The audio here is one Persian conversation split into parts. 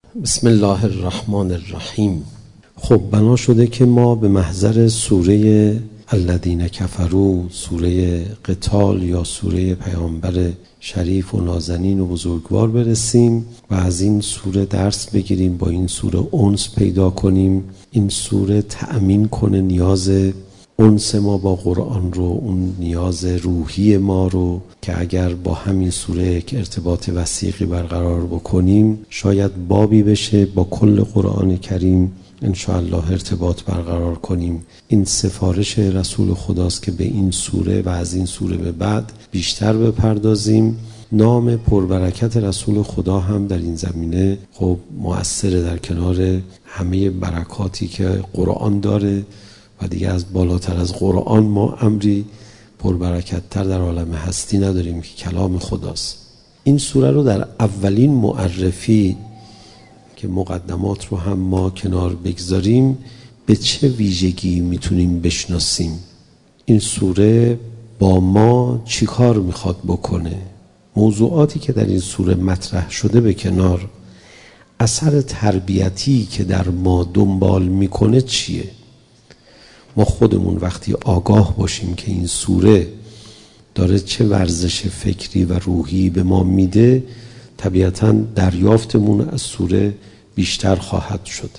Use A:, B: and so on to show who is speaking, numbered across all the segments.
A: بسم الله الرحمن الرحیم. خب بنا شده که ما به محضر سوره الذین کفروا، سوره قتال یا سوره پیامبر شریف و نازنین و بزرگوار برسیم و از این سوره درس بگیریم، با این سوره انس پیدا کنیم. این سوره تأمین کنه نیاز انس ما با قرآن رو، اون نیاز روحی ما رو که اگر با همین سوره یک ارتباط وثیقی برقرار بکنیم شاید بابی بشه با کل قرآن کریم انشاءالله ارتباط برقرار کنیم. این سفارش رسول خداست که به این سوره و از این سوره به بعد بیشتر بپردازیم. نام پربرکت رسول خدا هم در این زمینه خب مؤثره، در کنار همه برکاتی که قرآن داره و دیگه از بالاتر از قرآن ما امری پربرکت‌تر در عالم هستی نداریم که کلام خداست. این سوره رو در اولین معرفی که مقدمات رو هم ما کنار بگذاریم به چه ویژگی میتونیم بشناسیم؟ این سوره با ما چی کار میخواد بکنه؟ موضوعاتی که در این سوره مطرح شده به کنار، اثر تربیتی که در ما دنبال میکنه چیه؟ ما خودمون وقتی آگاه باشیم که این سوره داره چه ورزش فکری و روحی به ما میده، طبیعتاً دریافتمون از سوره بیشتر خواهد شد.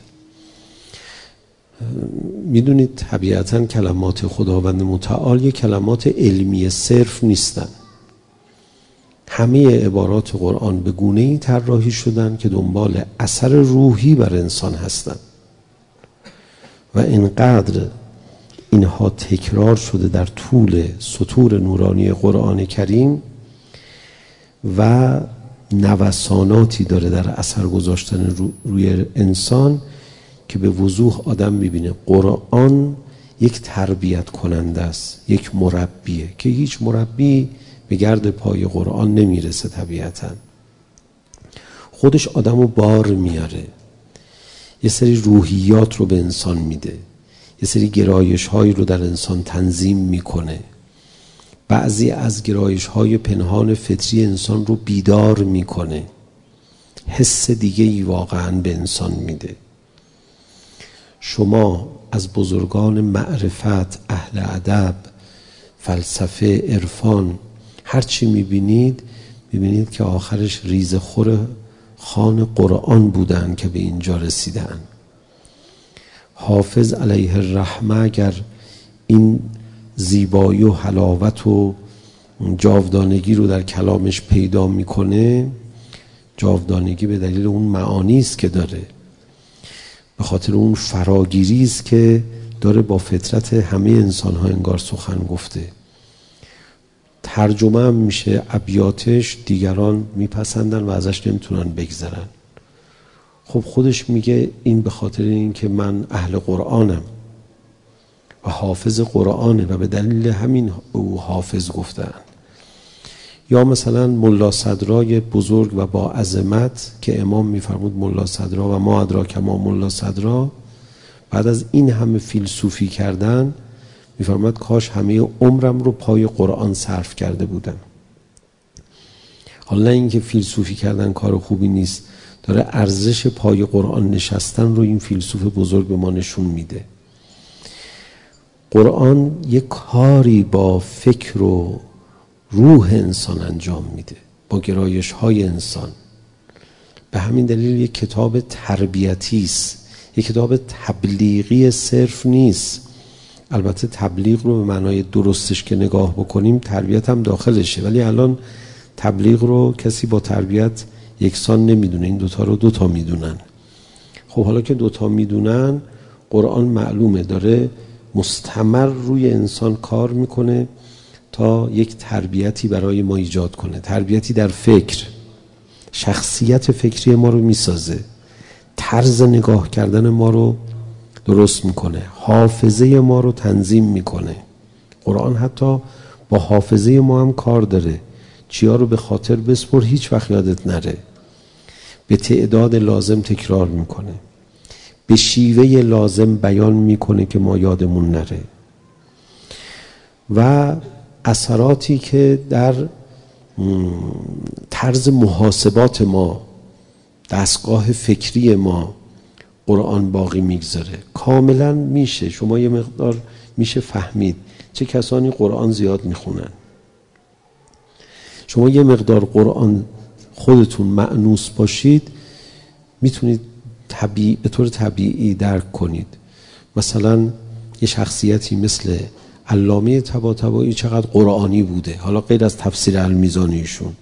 A: میدونید طبیعتاً کلمات خداوند متعال یک کلمات علمی صرف نیستن. همه عبارات قرآن به گونه‌ای طراحی شدن که دنبال اثر روحی بر انسان هستن و اینقدر اینها تکرار شده در طول سطور نورانی قرآن کریم و نوساناتی داره در اثر گذاشتن روی انسان که به وضوح آدم میبینه قرآن یک تربیت کننده است، یک مربیه که هیچ مربی به گرد پای قرآن نمیرسه. طبیعتا خودش آدمو بار میاره، یه سری روحیات رو به انسان میده، یه سری گرایش هایی رو در انسان تنظیم میکنه، بعضی از گرایش های پنهان فطری انسان رو بیدار میکنه، حس دیگه ای واقعا به انسان میده. شما از بزرگان معرفت، اهل ادب، فلسفه، عرفان هرچی میبینید که آخرش ریزخور خوان قرآن بودن که به اینجا رسیدن. حافظ علیه الرحمه اگر این زیبایی و حلاوت و جاودانگی رو در کلامش پیدا میکنه، جاودانگی به دلیل اون معانی است که داره، به خاطر اون فراگیری است که داره با فطرت همه انسان ها انگار سخن گفته. ترجمه هم میشه ابیاتش، دیگران میپسندن و ازش نمیتونن بگذرن. خب خودش میگه این به خاطر این که من اهل قرآنم و حافظ قرآنه و به دلیل همین او حافظ گفتن. یا مثلا ملا صدرای بزرگ و با عظمت که امام میفرمود ملا صدرا و ما ادراک ما ملا صدرا، بعد از این همه فیلسوفی کردن میفرماد کاش همه عمرم رو پای قرآن صرف کرده بودم. حالا اینکه فیلسوفی کردن کار خوبی نیست، داره ارزش پای قرآن نشستن رو این فیلسوف بزرگ به ما نشون میده. قرآن یک کاری با فکر و روح انسان انجام میده، با گرایش های انسان. به همین دلیل یک کتاب تربیتی است، یک کتاب تبلیغی صرف نیست. البته تبلیغ رو به معنای درستش که نگاه بکنیم تربیت هم داخلشه، ولی الان تبلیغ رو کسی با تربیت یکسان نمیدونه، این دوتا رو دوتا میدونن. خب حالا که دوتا میدونن، قرآن معلومه داره مستمر روی انسان کار میکنه تا یک تربیتی برای ما ایجاد کنه، تربیتی در فکر، شخصیت فکری ما رو میسازه، طرز نگاه کردن ما رو درست میکنه، حافظه ما رو تنظیم میکنه. قرآن حتی با حافظه ما هم کار داره. چیا رو به خاطر بسپر هیچ وقت یادت نره، به تعداد لازم تکرار میکنه، به شیوه لازم بیان میکنه که ما یادمون نره. و اثراتی که در طرز محاسبات ما دستگاه فکری ما قرآن باقی میگذاره. کاملا میشه، شما یه مقدار میشه فهمید چه کسانی قرآن زیاد میخونن. شما یه مقدار قرآن خودتون مأنوس باشید میتونید به طور طبیعی درک کنید. مثلا یه شخصیتی مثل علامه طباطبایی چقدر قرآنی بوده، حالا غیر از تفسیر المیزان ایشون،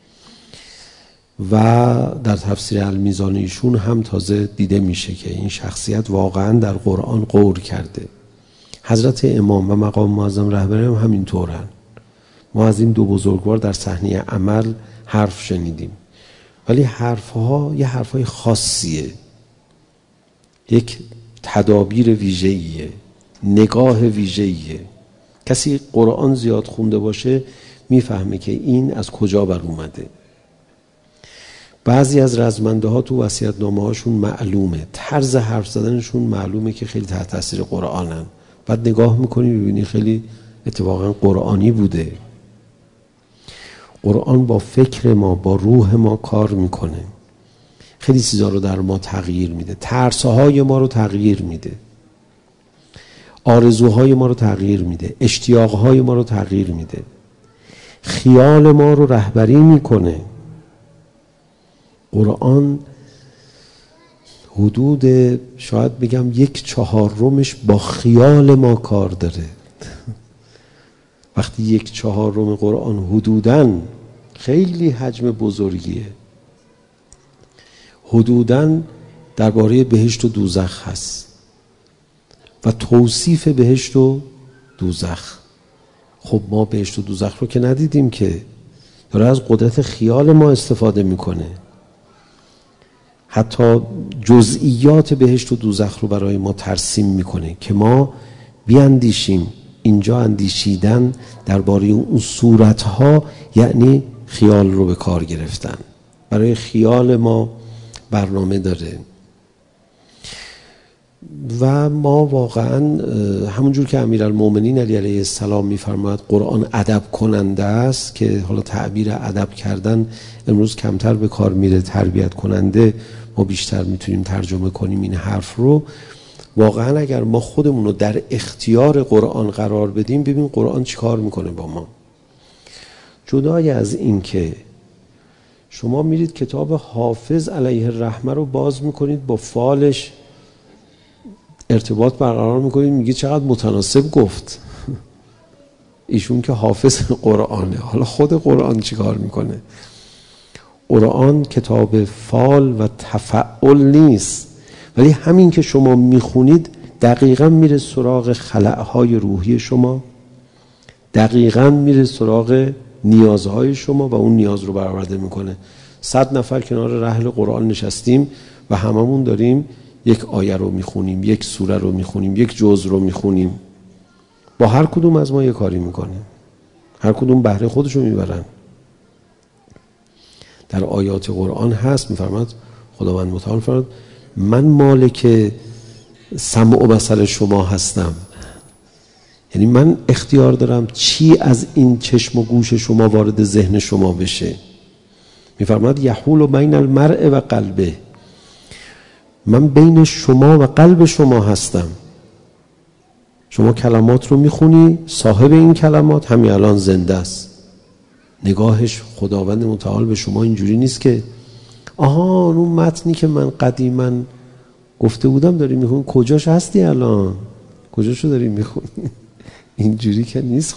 A: و در تفسیر المیزان ایشون هم تازه دیده میشه که این شخصیت واقعا در قرآن غور کرده. حضرت امام و مقام معظم رهبری هم همینطورن. ما از این دو بزرگوار در صحنه عمل حرف شنیدیم، ولی حرفها یه حرفهای خاصیه، یک تدابیر ویژه‌ایه، نگاه ویژه‌ایه. کسی قرآن زیاد خونده باشه میفهمه که این از کجا بر اومده. بعضی از رزمنده ها تو وصیت‌نامه هاشون معلومه، طرز حرف زدنشون معلومه که خیلی تحت تاثیر قرآنن. بعد نگاه میکنی ببینی خیلی اتفاقا قرآنی بوده. قرآن با فکر ما، با روح ما کار میکنه، خیلی چیزا رو در ما تغییر میده، ترس‌های ما رو تغییر میده، آرزوهای ما رو تغییر میده، اشتیاقهای ما رو تغییر میده، خیال ما رو رهبری میکنه. قرآن حدود شاید بگم 1/4 با خیال ما کار داره. وقتی 1/4 قرآن حدوداً، خیلی حجم بزرگیه، حدوداً درباره بهشت و دوزخ هست و توصیف بهشت و دوزخ. خب ما بهشت و دوزخ رو که ندیدیم، که داره از قدرت خیال ما استفاده میکنه. حتی جزئیات بهشت و دوزخ رو برای ما ترسیم میکنه که ما بیاندیشیم. اینجا اندیشیدن درباره اون صورتها یعنی خیال رو به کار گرفتن. برای خیال ما برنامه داره و ما واقعا همونجور که امیرالمومنین علی علیه السلام میفرماید قرآن ادب کننده است، که حالا تعبیر ادب کردن امروز کمتر به کار میره، تربیت کننده ما بیشتر میتونیم ترجمه کنیم این حرف رو. واقعا اگر ما خودمون رو در اختیار قرآن قرار بدیم، ببین قرآن چی کار میکنه با ما. جدای از این که شما میرید کتاب حافظ علیه الرحمه رو باز میکنید، با فالش ارتباط برقرار میکنید، میگید چقدر متناسب گفت. ایشون که حافظ قرآنه، حالا خود قرآن چی کار میکنه؟ قرآن کتاب فال و تفعل نیست، ولی همین که شما میخونید دقیقاً میره سراغ خلأهای روحی شما، دقیقاً میره سراغ نیازهای شما و اون نیاز رو برآورده میکنه. 100 نفر کنار رحل قرآن نشستیم و هممون داریم یک آیه رو میخونیم، یک سوره رو میخونیم، یک جزء رو میخونیم. با هر کدوم از ما یک کاری میکنه، هر کدوم بهره خودش رو میبرن. در آیات قرآن هست، میفرماد خداوند متعال فرمود من مالک سمع و بصر شما هستم. یعنی من اختیار دارم چی از این چشم و گوش شما وارد ذهن شما بشه. میفرماد یحول بین المرء و قلبه، من بین شما و قلب شما هستم. شما کلمات رو میخونی، صاحب این کلمات همین الان زنده است. نگاهش خداوند متعال به شما اینجوری نیست که آها اون متنی که من قدیما گفته بودم داری میخونی، کجاش هستی الان؟ کجاشو داری میخونی؟ اینجوری که نیست.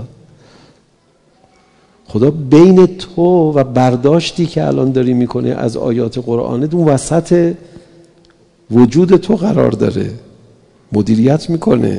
A: خدا بین تو و برداشتی که الان داری میکنه از آیات قرآن، اون وسط وجود تو قرار داره، مدیریت میکنه.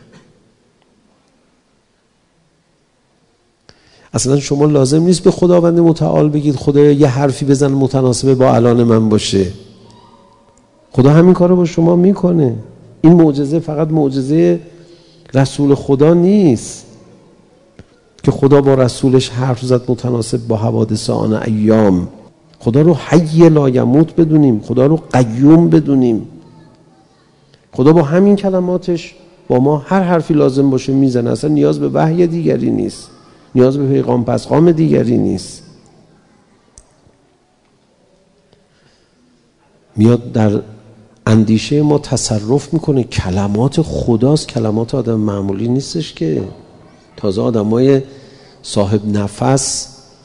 A: اصلا شما لازم نیست به خداوند متعال بگید خدایا یه حرفی بزن متناسب با الان من باشه. خدا همین کارو با شما میکنه. این معجزه فقط معجزه رسول خدا نیست که خدا با رسولش حرف زد متناسب با حوادث آن ایام. خدا رو حی لا یموت بدونیم، خدا رو قیوم بدونیم. خدا با همین کلماتش با ما هر حرفی لازم باشه میزنه، اصلا نیاز به وحی دیگری نیست، نیاز به پیغام پسخام دیگری نیست. میاد در اندیشه ما تصرف میکنه. کلمات خداست، کلمات آدم معمولی نیستش که. تازه آدمای صاحب نفس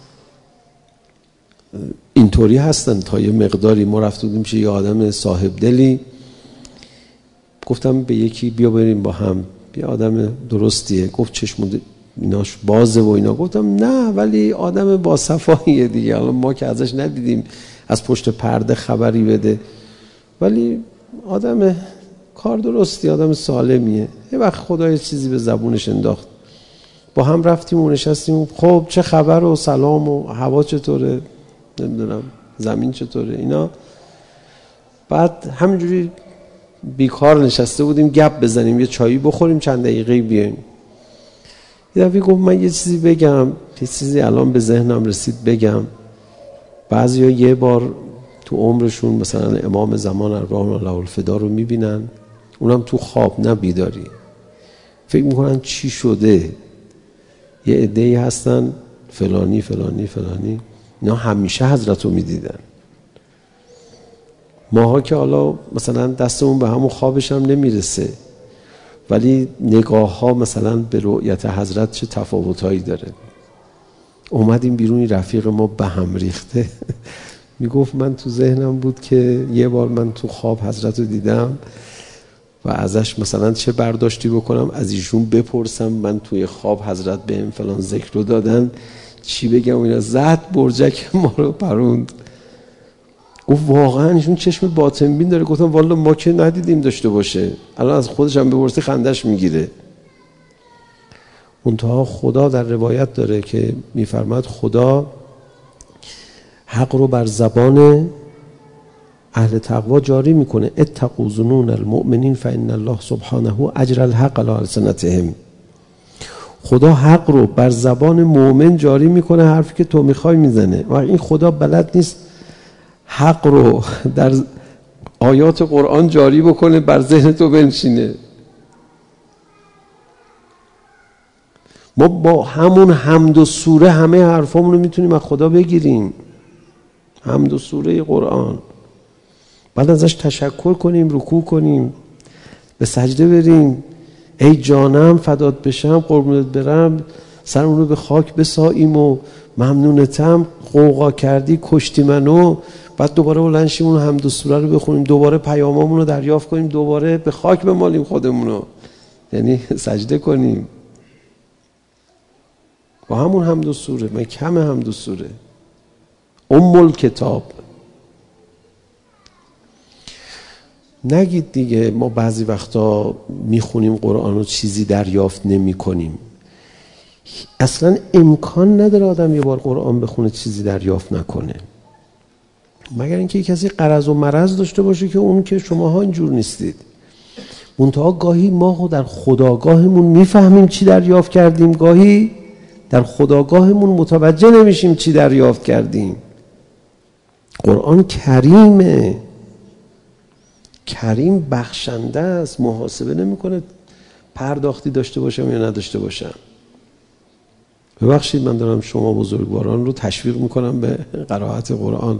A: اینطوری هستن. تا یه مقداری ما رفته بودیم چه یه آدم صاحب دلی، گفتم به یکی بیا بریم با هم، بیا آدم درستیه، گفت چشم ایناش بازه و اینا. گفتم نه ولی آدم با صفاییه دیگه، حالا ما که ازش ندیدیم از پشت پرده خبری بده، ولی آدم کار درستی، آدم سالمیه. یه وقت خدا یه چیزی به زبونش انداخت، با هم رفتیم و نشستیم، خب چه خبر و سلام و هوا چطوره، نمیدونم زمین چطوره اینا. بعد همینجوری بیکار نشسته بودیم گپ بزنیم، یه چایی بخوریم، چند دقیقه بیایم. یه دفعه گفت من یه چیزی بگم، یه چیزی الان به ذهنم رسید بگم. بعضیا یه بار تو عمرشون مثلا امام زمان ارواح له الفدا رو میبینن، اونم تو خواب نه بیداری، فکر میکنن چی شده. یه عده‌ای هستن فلانی فلانی فلانی، اینا همیشه حضرت رو میدیدن. ماها که حالا مثلا دستمون به همون خوابش هم نمیرسه، ولی نگاه ها مثلا به رؤیت حضرت چه تفاوتایی داره. اومدیم بیرون، رفیق ما به هم ریخته میگفت من تو ذهنم بود که یه بار من تو خواب حضرت رو دیدم و ازش مثلا چه برداشتی بکنم، از ایشون بپرسم من توی خواب حضرت بهم فلان ذکر رو دادن، چی بگم. اینا زد برجک ما رو پروند. گفت واقعا ایشون چشم باطن بین داره. گفتم والا ما که ندیدیم داشته باشه، الان از خودش هم بپرسی خندش میگیره. منتها خدا در روایت داره که میفرماد خدا حق رو بر زبان اهل تقوا جاری میکنه. اتقوا ظنون المؤمنین فان الله سبحانه اجر الحق علی السنتهم. خدا حق رو بر زبان مؤمن جاری میکنه، حرفی که تو میخوای میزنه. و این خدا بلد نیست حق رو در آیات قرآن جاری بکنه بر ذهن تو بنشینه. ما با همون حمد و سوره همه حرفامون رو میتونیم از خدا بگیریم، حمد و سوره قرآن. بعد ازش تشکر کنیم، رکوع کنیم، به سجده بریم، ای جانم فدات بشم، قربونت برم، سر اون رو به خاک بساییم و ممنونتم، قوقا کردی کشتی منو. بعد دوباره بلند شیم اون حمد و سوره رو بخونیم، دوباره پیامامون رو دریافت کنیم، دوباره به خاک بمالیم خودمونو، یعنی سجده کنیم با همون حمد و سوره. من کم حمد و سوره الکتاب. نگید دیگه ما بعضی وقتا میخونیم قرآن و چیزی دریافت نمی کنیم. اصلا امکان نداره آدم یه بار قرآن بخونه چیزی دریافت نکنه، مگر اینکه کسی غرض و مرض داشته باشه که اون که شماها اینجور نیستید. منتها گاهی ما در خودآگاهمون میفهمیم چی دریافت کردیم، گاهی در خودآگاهمون متوجه نمیشیم چی دریافت کردیم. قرآن کریمه، کریم بخشنده است، محاسبه نمیکنه پرداختی داشته باشم یا نداشته باشم. ببخشید من دارم شما بزرگواران رو تشویق میکنم به قرائت قرآن.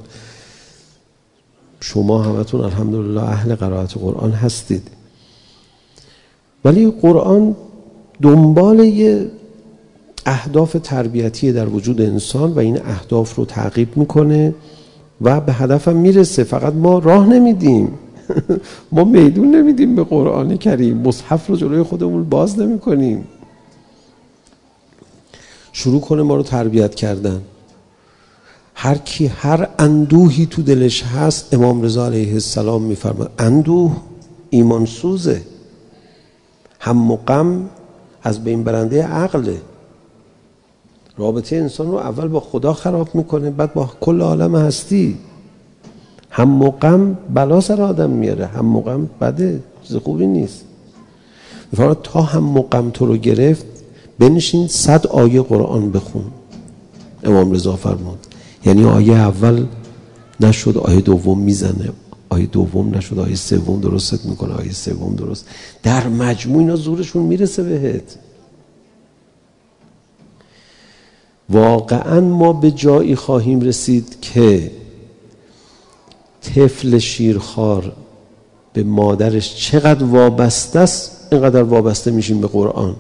A: شما همتون الحمدلله اهل قرائت قرآن هستید، ولی قرآن دنبال یه اهداف تربیتی در وجود انسان و این اهداف رو تعقیب میکنه و به هدفم میرسه. فقط ما راه نمیدیم ما میدون نمیدیم به قرآن کریم، مصحف رو جلوی خودمون باز نمی کنیم. شروع کنه ما رو تربیت کردن. هر کی هر اندوهی تو دلش هست، امام رضا علیه السلام میفرماد اندوه ایمان سوزه، هم و غم از بین برنده عقله. رابطه انسان رو اول با خدا خراب میکنه، بعد با کل عالم هستی. هم و غم بلا سر آدم میاره، هم و غم بده، چیز خوبی نیست. میفرماد تا هم و غم تو رو گرفت بنشین 100 آیه قرآن بخون. امام رضا فرمود یعنی آیه اول نشد آیه دوم میزنه، آیه دوم نشد آیه سوم درستت میکنه، آیه سوم درست. در مجموع اینا زورشون میرسه بهت. واقعا ما به جایی خواهیم رسید که طفل شیرخوار به مادرش چقدر وابسته است، اینقدر وابسته میشیم به قرآن.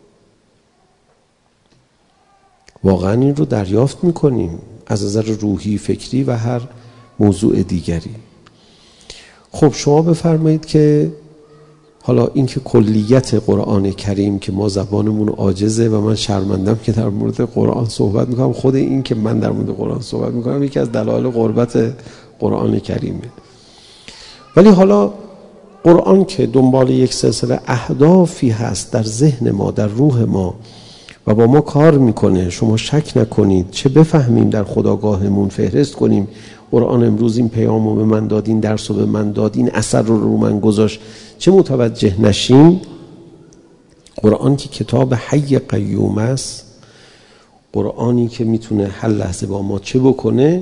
A: واقعا این رو دریافت میکنیم از نظر روحی، فکری و هر موضوع دیگری. خب شما بفرمایید که حالا این که کلیت قرآن کریم که ما زبانمون عاجزه و من شرمندم که در مورد قرآن صحبت میکنم، خود این که من در مورد قرآن صحبت میکنم یکی از دلایل قربت قرآن کریمه. ولی حالا قرآن که دنبال یک سلسله اهدافی هست در ذهن ما، در روح ما و با ما کار میکنه، شما شک نکنید چه بفهمیم در خودآگاهمون فهرست کنیم قرآن امروز این پیامو به من داد، این درسو به من داد، این اثر رو من گذاشت، چه متوجه نشیم. قرآن که کتاب حی قیوم است، قرآنی که میتونه هر لحظه با ما چه بکنه،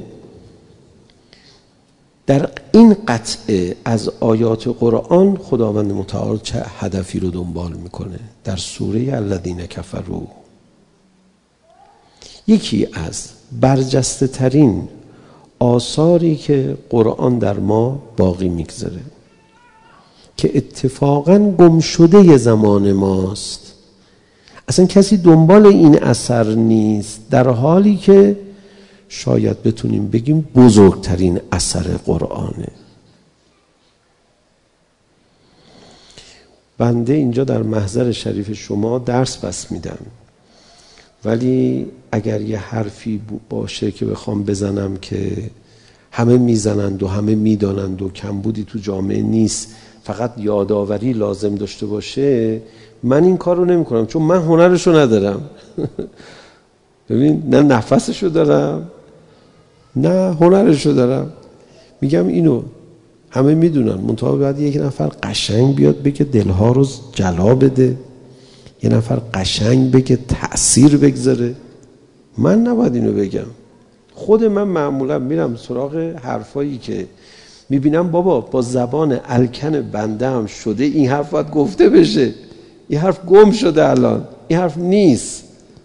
A: در این قطعه از آیات قرآن خداوند متعال چه هدفی رو دنبال میکنه. در سوره الذین کفروا یکی از برجسته ترین آثاری که قرآن در ما باقی میگذاره که اتفاقاً گم شده زمان ماست، اصلا کسی دنبال این اثر نیست، در حالی که شاید بتونیم بگیم بزرگترین اثر قرآنه. بنده اینجا در محضر شریف شما درس بس میدم، ولی اگر یه حرفی باشه که بخوام بزنم که همه میزنند و همه میدانند و کمبودی تو جامعه نیست، فقط یادآوری لازم داشته باشه، من این کار رو نمی کنم، چون من هنرشو ندارم. ببین، نه نفسشو دارم نه هنرشو دارم. میگم اینو همه میدونن، منتها باید یک نفر قشنگ بیاد بگه دلها رو جلا بده، یه نفر قشنگ بگه تأثیر بگذاره. من نباید اینو بگم. خود من معمولا میرم سراغ حرفایی که میبینم بابا با زبان الکن بنده هم شده این حرف باید گفته بشه، این حرف گم شده، الان این حرف نیست.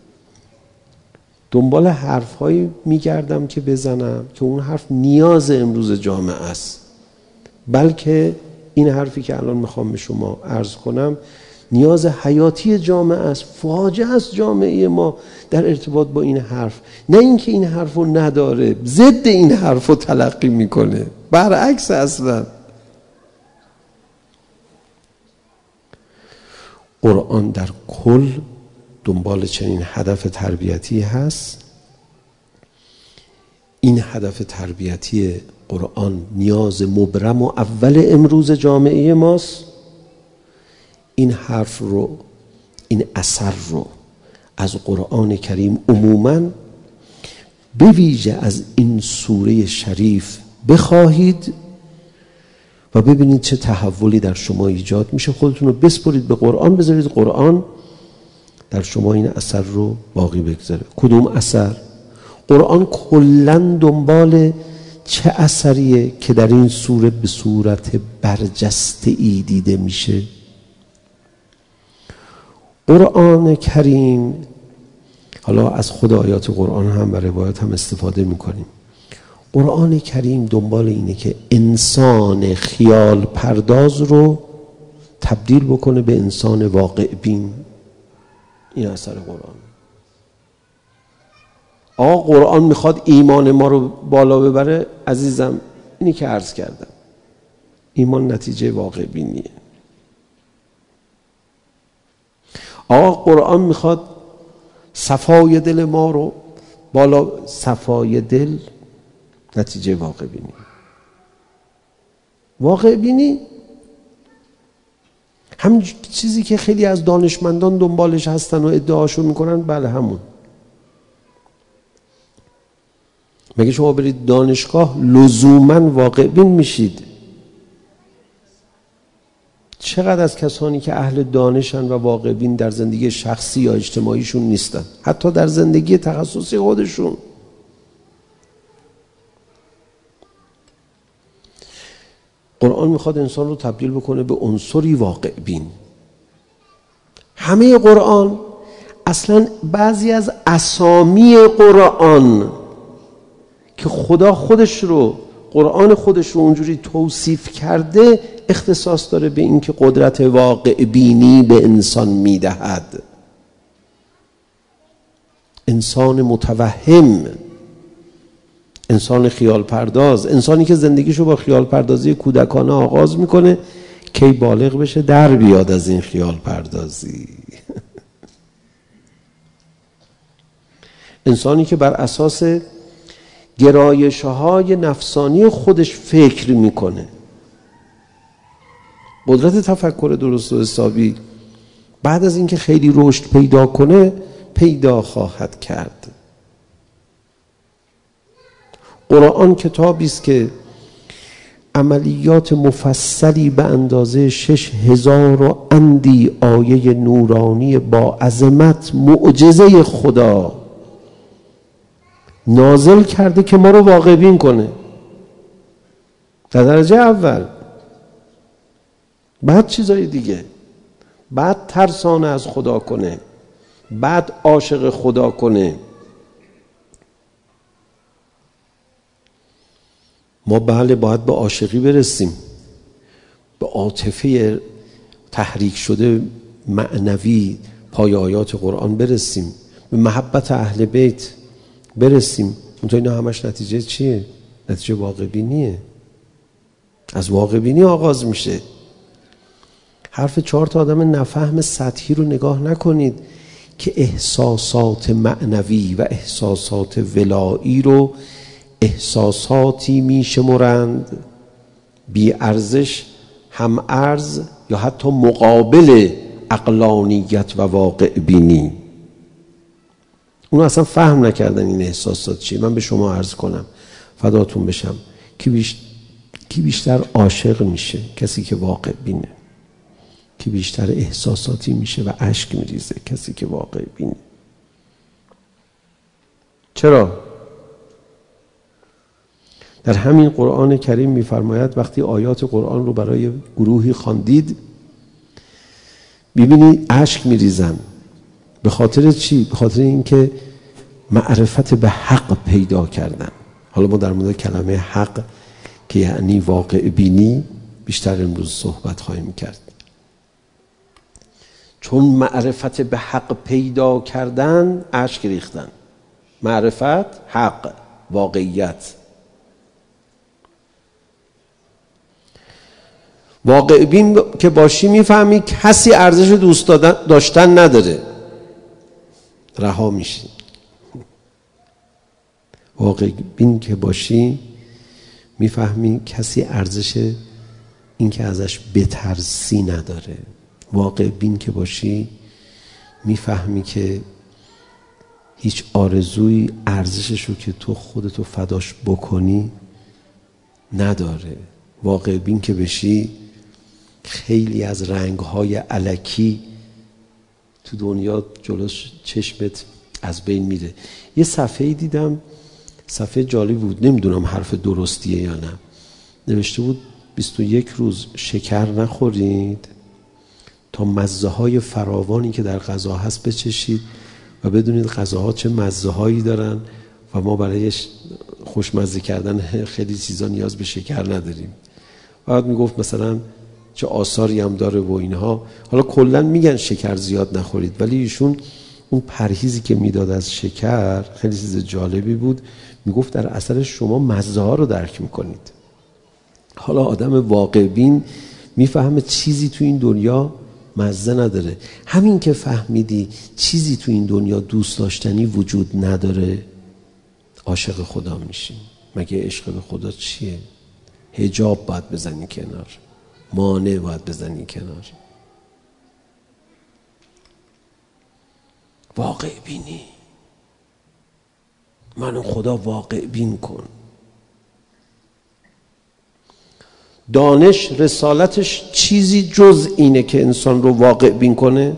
A: دنبال حرفهایی میگردم که بزنم که اون حرف نیاز امروز جامعه است، بلکه این حرفی که الان میخوام به شما عرض کنم نیاز حیاتی جامعه است، فاجعه است جامعه ما در ارتباط با این حرف. نه اینکه این حرفو نداره، ضد این حرفو تلقی میکنه، برعکس اصلا. قرآن در کل دنبال چنین هدف تربیتی هست. این هدف تربیتی قرآن نیاز مبرم و اول امروز جامعه ماست. این حرف رو، این اثر رو از قرآن کریم عموماً، به ویژه از این سوره شریف بخواهید و ببینید چه تحولی در شما ایجاد میشه. خودتون رو بسپرید به قرآن، بذارید قرآن در شما این اثر رو باقی بگذاره. کدوم اثر؟ قرآن کلاً دنبال چه اثریه که در این سوره به صورت برجسته ای دیده میشه. قرآن کریم، حالا از خود آیات قرآن هم و روایات هم استفاده میکنیم، قرآن کریم دنبال اینه که انسان خیال پرداز رو تبدیل بکنه به انسان واقع بین. این اثر قرآن. قرآن میخواد ایمان ما رو بالا ببره. عزیزم، اینی که عرض کردم، ایمان نتیجه واقع بینیه. قرآن میخواد صفای دل ما رو بالا، صفای دل نتیجه واقع بینی. واقع بینی هم چیزی که خیلی از دانشمندان دنبالش هستن و ادعاشو میکنن، بله همون. مگه شما برید دانشگاه لزوماً واقع بین میشید؟ چقدر از کسانی که اهل دانشن و واقع بین در زندگی شخصی یا اجتماعیشون نیستن، حتی در زندگی تخصصی خودشون. قرآن میخواد انسان رو تبدیل بکنه به عنصری واقع بین. همه قرآن، اصلا بعضی از اسامی قرآن که خدا خودش رو قرآن خودش رو اونجوری توصیف کرده اختصاص داره به این که قدرت واقع بینی به انسان میدهد. انسان متوهم، انسان خیال پرداز، انسانی که زندگیشو با خیال پردازی کودکانه آغاز میکنه کی بالغ بشه در بیاد از این خیال پردازی. انسانی که بر اساس گرایش‌های نفسانی خودش فکر میکنه. قدرت تفکر درست و حسابی بعد از اینکه خیلی رشد پیدا کنه پیدا خواهد کرد. قرآن کتابی است که عملیات مفصلی به اندازه 6000 و اندی آیه نورانی با عظمت معجزه خدا نازل کرده که ما رو واقع بین کنه در درجه اول، بعد چیزای دیگه، بعد ترسانه از خدا کنه، بعد عاشق خدا کنه. ما بله باید به عاشقی برسیم، به عاطفه تحریک شده معنوی پای آیات قرآن برسیم، به محبت اهل بیت برسیم. منتها اینا همش نتیجه چیه؟ نتیجه واقع بینیه. از واقع بینی آغاز میشه. حرف 4 تا آدم نفهم سطحی رو نگاه نکنید که احساسات معنوی و احساسات ولایی رو احساساتی میشمرند بی ارزش، هم ارز یا حتی مقابل عقلانیت و واقع بینی. اونو اصلا فهم نکردن این احساسات چیه. من به شما عرض کنم فداتون بشم، کی بیشتر عاشق میشه؟ کسی که واقع بینه. کی بیشتر احساساتی میشه و اشک میریزه؟ کسی که واقع بینه. چرا؟ در همین قرآن کریم میفرماید وقتی آیات قرآن رو برای گروهی خواندید ببینید اشک میریزن. به خاطر چی؟ به خاطر اینکه معرفت به حق پیدا کردن. حالا ما در مورد کلمه حق که یعنی واقع بینی بیشتر امروز صحبت خواهیم کرد. چون معرفت به حق پیدا کردن اشک ریختن. معرفت، حق، واقعیت. واقع بین که باشی میفهمی کسی ارزش دوست داشتن نداره، رها میشی. واقع بین که باشی میفهمی کسی ارزش این که ازش بترسی نداره. واقع بین که باشی میفهمی که هیچ آرزوی ارزشش رو که تو خودتو فداش بکنی نداره. واقع بین که بشی خیلی از رنگ‌های الکی تو دنیا جلوش چشمت از بین میره. یه صفحه‌ای دیدم، صفحه جالب بود، نمیدونم حرف درستیه یا نه. نوشته بود 21 روز شکر نخورید تا مزه‌های فراوانی که در غذا هست بچشید و بدونید غذاها چه مزه‌هایی دارن و ما برای خوشمزه کردن خیلی چیزا نیاز به شکر نداریم. بعد میگفت مثلا چه آثاری هم داره و اینها. حالا کلا میگن شکر زیاد نخورید، ولی ایشون اون پرهیزی که میداد از شکر خیلی چیز جالبی بود. میگفت در اثر شما مزه ها رو درک میکنید. حالا آدم واقع بین میفهمه چیزی تو این دنیا مزه نداره. همین که فهمیدی چیزی تو این دنیا دوست داشتنی وجود نداره عاشق خدا میشی. مگه عشق به خدا چیه؟ حجاب باید بزنی کنار، مانع باید بزنی کنار. واقع بینی، منو خدا واقع بین کن. دانش رسالتش چیزی جز اینه که انسان رو واقع بین کنه؟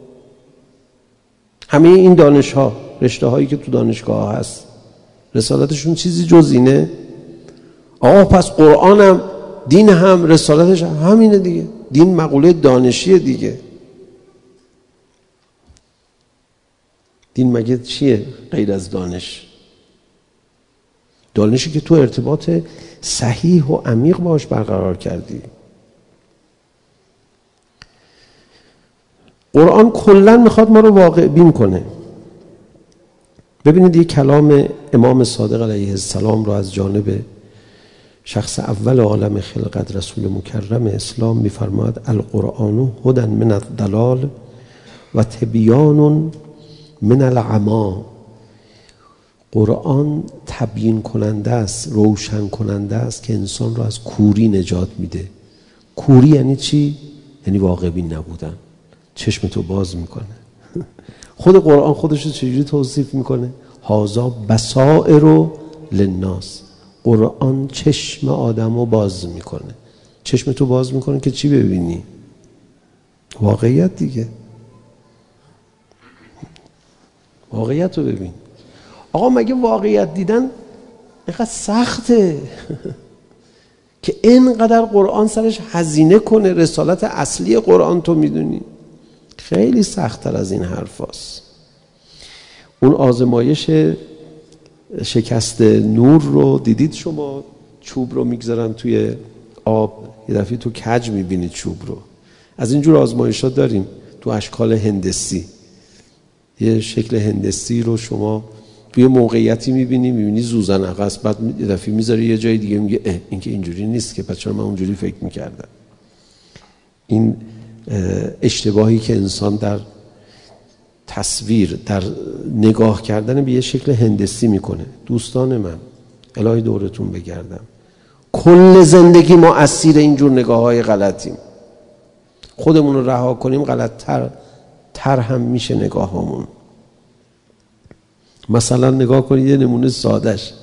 A: همه این دانش ها، رشته هایی که تو دانشگاه هست رسالتشون چیزی جز اینه؟ آقا پس قرآن هم دین هم رسالتش همینه دیگه. دین مقوله دانشیه دیگه. دین مگه چیه غیر از دانش؟ دانشی که تو ارتباط صحیح و عمیق باش برقرار کردی. قرآن کلا میخواد ما رو واقع بین کنه. ببینید یک کلام امام صادق علیه السلام رو از جانب شخص اول عالم خلقت رسول مکرم اسلام میفرماید القرآن هدی من الضلال و تبیان من العمی. قرآن تبیین کننده است، روشن کننده است که انسان رو از کوری نجات میده. کوری یعنی چی؟ یعنی واقع بین نبودن. چشم تو باز میکنه. خود قرآن خودش رو چجوری توصیف میکنه؟ هذا بصائر للناس. قرآن چشم آدم رو باز میکنه. چشم تو باز میکنه که چی ببینی؟ واقعیت دیگه. واقعیت رو ببین. آقا مگه واقعیت دیدن اینقدر سخته که اینقدر قرآن سرش هزینه کنه؟ رسالت اصلی قرآن تو میدونی خیلی سخت‌تر از این حرف هست. اون آزمایش شکست نور رو دیدید شما؟ چوب رو میگذارن توی آب، یه دفعه تو کج میبینید چوب رو. از اینجور آزمایشات داریم تو اشکال هندسی. یه شکل هندسی رو شما توی موقعیتی میبینی زوزنقه است، بعد یه دفعه میذاری یه جای دیگه میگه این که اینجوری نیست که، پس چرا من اونجوری فکر میکردم. این اشتباهی که انسان در تصویر، در نگاه کردن به یه شکل هندسی میکنه. دوستان من الهی دورتون بگردم، کل زندگی ما اسیر اینجور نگاه های غلطیم. خودمون رو رها کنیم غلط‌تر هم میشه نگاه هامون. مثلا نگاه کنید یه نمونه سادش.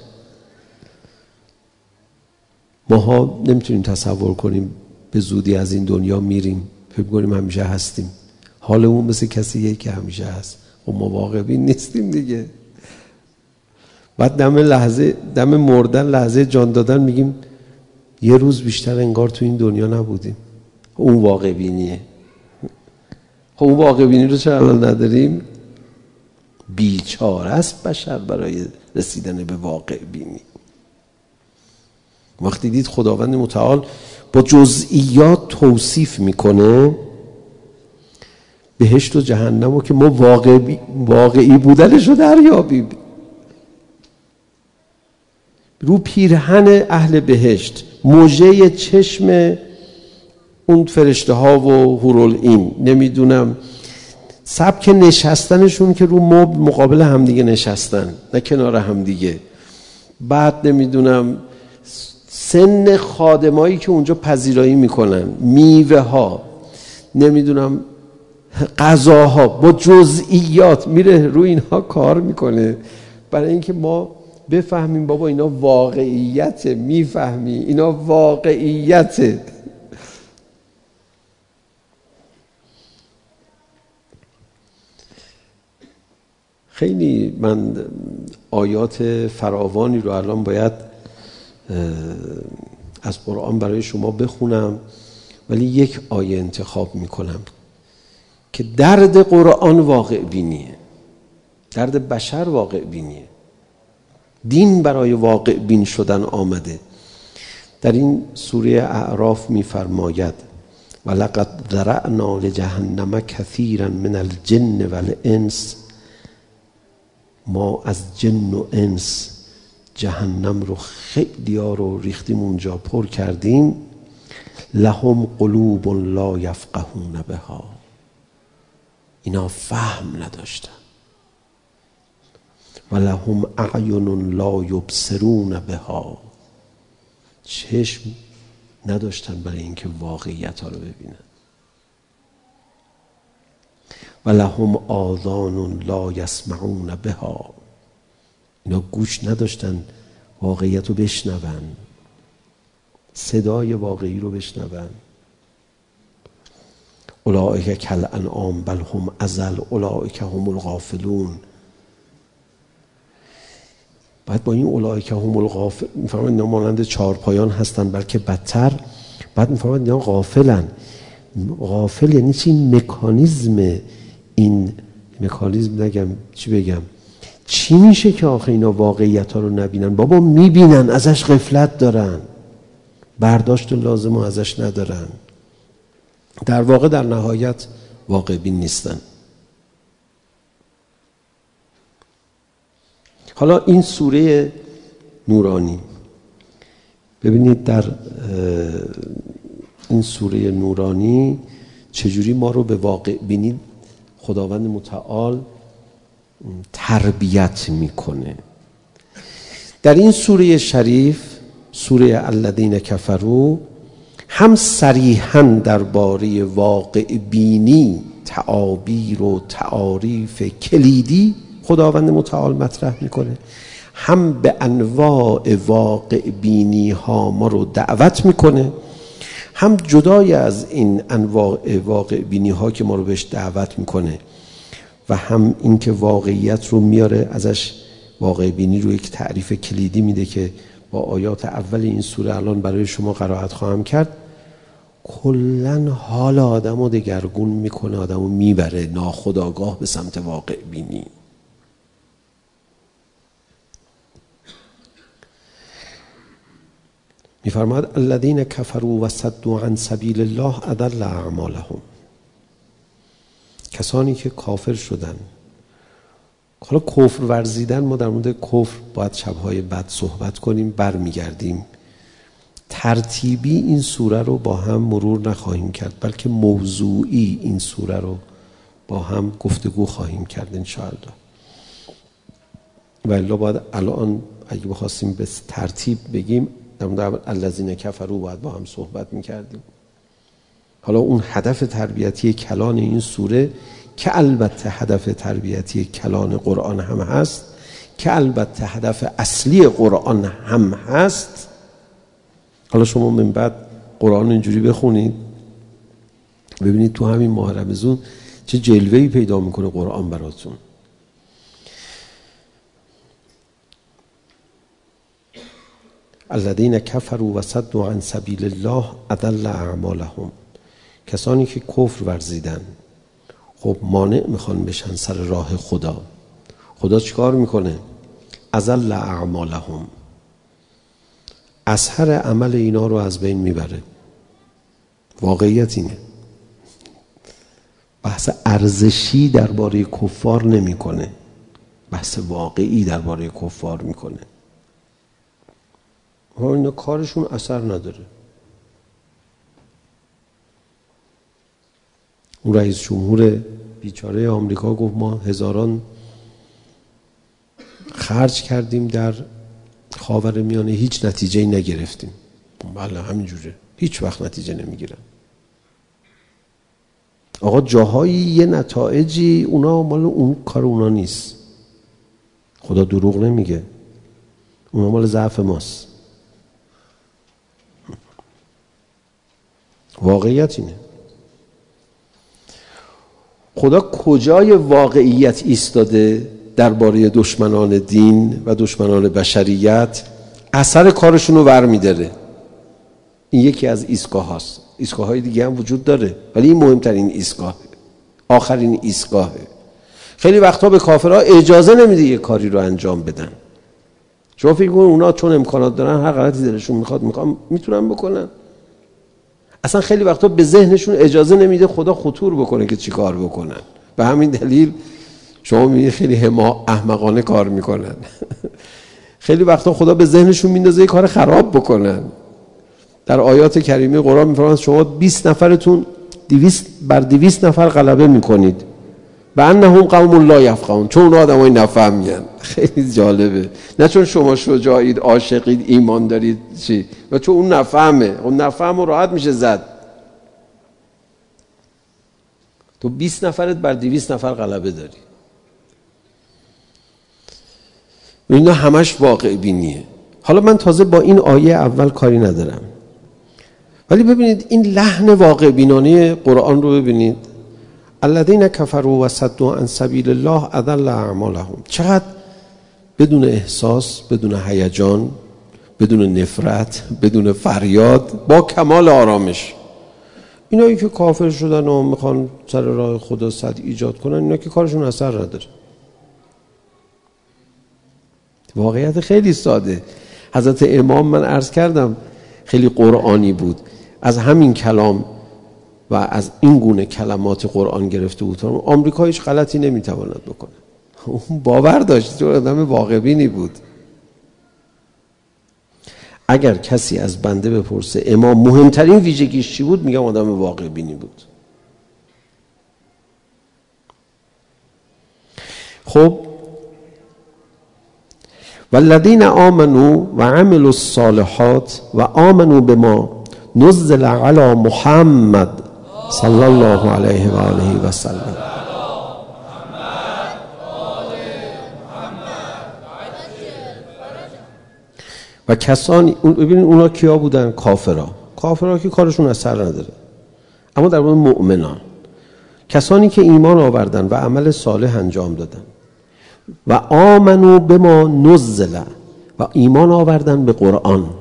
A: ماها نمیتونیم تصور کنیم به زودی از این دنیا میریم، فکر کنیم همیشه هستیم. حالمون مثل کسیه که همیشه هست. و ما واقع بین نیستیم دیگه. بعد دم مردن، لحظه جان دادن میگیم یه روز بیشتر انگار تو این دنیا نبودیم. اون واقع بینیه. اون واقع بینی رو چرا الان نداریم؟ بیچاره است بشر برای رسیدن به واقع بینی. وقتی دید خداوند متعال با جزئیات توصیف میکنه بهشت و جهنم و که ما واقعی بودنش رو دریابیم. رو پیرهن اهل بهشت موجه چشم اون فرشته ها و حورالعین، نمیدونم سبک نشستنشون که رو مبل مقابل همدیگه نشستن نه کنار همدیگه. بعد نمیدونم سن خادمایی که اونجا پذیرایی میکنن، میوه ها، نمیدونم غذاها، با جزئیات میره روی اینها کار میکنه برای اینکه ما بفهمیم بابا اینا واقعیته. میفهمی اینا واقعیته. خیلی من آیات فراوانی رو الان باید از قرآن برای شما بخونم، ولی یک آیه انتخاب میکنم که درد قرآن واقع بینیه، درد بشر واقع بینیه. دین برای واقع بین شدن آمده. در این سوره اعراف میفرماید ولقد ذرأنا لجهنم کثیرا من الجن والانس. ما از جن و انس جهنم رو خیلی ها رو ریختیم اونجا، پر کردیم. لهم قلوب لا یفقهون بها. اینا فهم نداشتن. و لهم اعین لا یبصرون بها. چشم نداشتن برای اینکه واقعیت ها رو ببینن. و لهم آذان لا یسمعون بها. اینا گوش نداشتن واقعیت رو بشنون، صدای واقعی رو بشنون. اولئک کالانعام بل هم اضل اولئک هم الغافلون. بعد با این اولئک هم الغافلون میفهمن اینا مانند چهارپایان هستن بلکه بدتر. بعد میفهمن اینا غافلن. غافل یعنی چی؟ این مکانیزم نگم چی بگم، چی میشه که آخه اینا واقعیت ها رو نبینن؟ بابا میبینن، ازش غفلت دارن، برداشت لازم رو ازش ندارن. در واقع در نهایت واقع بین نیستن. حالا این سوره نورانی، ببینید در این سوره نورانی چجوری ما رو به واقع بینی خداوند متعال تربیت میکنه. در این سوره شریف، سوره الذین کفروا، هم صریحاً درباره واقع بینی تعابیر و تعاریف کلیدی خداوند متعال مطرح میکنه، هم به انواع واقع بینی ها ما رو دعوت میکنه، هم جدای از این انواع واقع بینی ها که ما رو بهش دعوت میکنه و هم این که واقعیت رو میاره ازش، واقع بینی رو یک تعریف کلیدی میده که با آیات اول این سوره الان برای شما قرائت خواهم کرد، کلن حال آدم رو دگرگون میکنه، آدم رو میبره ناخودآگاه به سمت واقع بینی. میفرماید الذین کفروا و صدوا عن سبیل الله اضل اعمالهم. کسانی که کافر شدن. حالا کفر ورزیدن، ما در مورد کفر باید شبهای بعد صحبت کنیم، برمیگردیم. ترتیبی این سوره رو با هم مرور نخواهیم کرد، بلکه موضوعی این سوره رو با هم گفتگو خواهیم کرد انشاءالله. و الا باید الان اگه بخواستیم به ترتیب بگیم در مورد الذین کفروا باید با هم صحبت میکردیم. حالا اون هدف تربیتی کلان این سوره که البته هدف تربیتی کلان قرآن هم هست، که البته هدف اصلی قرآن هم هست. حالا شما من بعد قرآن اینجوری بخونید ببینید تو همین ماه رمضان چه جلوه‌ای پیدا میکنه قرآن براتون. الذین کفروا و صدوا عن سبیل الله اضل اعمالهم. کسانی که کفر ورزیدن، خب مانع میخوان بشن سر راه خدا. خدا چیکار میکنه؟ اضل اعمالهم، اثر عمل اینا رو از بین میبره. واقعیت اینه. بحث ارزشی درباره کفار نمیکنه، بحث واقعی درباره کفار میکنه. اینا کارشون اثر نداره. اون رئیس جمهور بیچاره آمریکا گفت ما هزاران خرج کردیم در خاورمیانه، هیچ نتیجه‌ای نگرفتیم. بله همینجوره، هیچ وقت نتیجه نمیگیرن. آقا جاهایی یه نتایجی، اونا مال اون کار اونا نیست. خدا دروغ نمیگه، اونا مال ضعف ماست. واقعیت اینه. خدا کجای واقعیت ایستاده درباره دشمنان دین و دشمنان بشریت؟ اثر کارشون رو ور می‌داره. این یکی از ایستگاه هاست. ایستگاه های دیگه هم وجود داره ولی این مهمترین ایستگاه، آخرین ایستگاهه. خیلی وقتا به کافرها اجازه نمیده یه کاری رو انجام بدن. شما فکر کنید اونا چون امکانات دارن هر غلطی دلشون میخواد میتونن بکنن؟ اصلا خیلی وقتا به ذهنشون اجازه نمیده خدا خطور بکنه که چی کار بکنن. به همین دلیل شما میبینید خیلی احمقانه کار میکنن. خیلی وقتا خدا به ذهنشون میندازه یه کار خراب بکنن. در آیات کریمه قرآن میفرماید شما 20 نفرتون 200 نفر غلبه میکنید و انهم قوم لا یفقهون، چون اون آدمای نفهمیدن. خیلی جالبه. نه چون شما شجاعید، عاشقید، ایمان دارید چی، و چون اون نفهمه. اون نفهم راحت میشه زد. تو 20 نفرت بر 200 نفر غلبه داری. اینا همش واقع بینیه. حالا من تازه با این آیه اول کاری ندارم، ولی ببینید این لحن واقع بینانه قرآن رو ببینید. الذین کفروا و صدوا عن سبیل الله اضل اعمالهم. چقدر بدون احساس، بدون هیجان، بدون نفرت، بدون فریاد، با کمال آرامش. اینایی که کافر شدن و میخوان سر راه خدا صد ایجاد کنن، اینا که کارشون اثر نداره. واقعیت خیلی ساده. حضرت امام من عرض کردم خیلی قرآنی بود، از همین کلام و از این گونه کلمات قرآن گرفته بود. آمریکا هیچ غلطی نمیتواند بکنه. اون باور داشت، تو آدم واقع‌بینی بود. اگر کسی از بنده بپرسه امام مهمترین ویژگیش چی بود، میگم آدم واقع‌بینی بود. خب والذین آمنوا و عملوا الصالحات و آمنوا بما نزل علی محمد صلی الله علیه و آله و سلم. و کسانی، ببینید اونا کیا بودن؟ کافرها که کارشون اثر نداره. اما در مورد مؤمنان، کسانی که ایمان آوردن و عمل صالح انجام دادن و آمنو بما نزل و ایمان آوردن به قرآن